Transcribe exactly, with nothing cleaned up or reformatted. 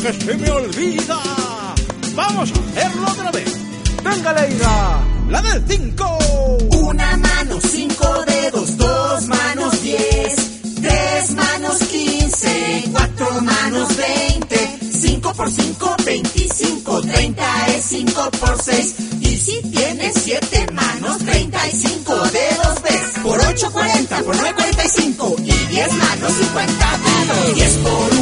que se me olvida. Vamos a hacerlo otra vez. ¡Venga, Leira! ¡La del cinco! Una mano, cinco dedos, dos manos, diez. Tres manos, quince. Cuatro manos, veinte. Cinco por cinco, veinticinco. Treinta es cinco por seis. Y si tienes siete manos, treinta y cinco dedos ves. Por ocho, cuarenta. Por nueve, cuarenta y cinco. Y diez manos, cincuenta dedos. Diez por